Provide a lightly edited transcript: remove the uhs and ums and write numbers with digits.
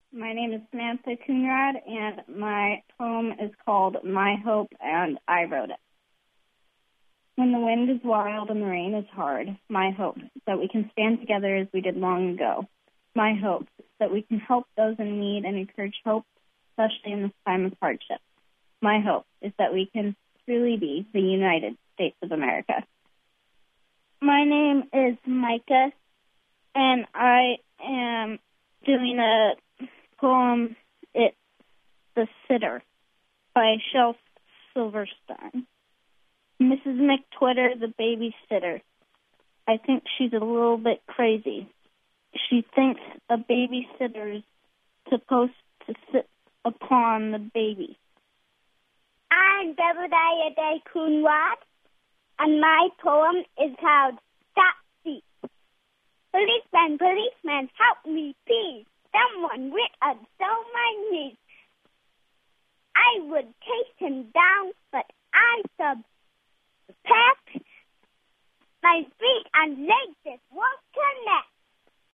My name is Samantha Coonrad, and my poem is called My Hope, and I wrote it. When the wind is wild and the rain is hard, my hope is that we can stand together as we did long ago. My hope is that we can help those in need and encourage hope, especially in this time of hardship. My hope is that we can truly be the United States of America. My name is Micah, and I am doing a poem. It's The Sitter by Shel Silverstein. Mrs. McTwitter, the babysitter. I think she's a little bit crazy. She thinks a babysitter's supposed to sit upon the baby. I'm Devadaya Day Coonrad, and my poem is called Stop Thief. Policeman, help me, please. Someone with a stole my niece. I would chase him down, but I subpacked. My feet and legs just won't connect.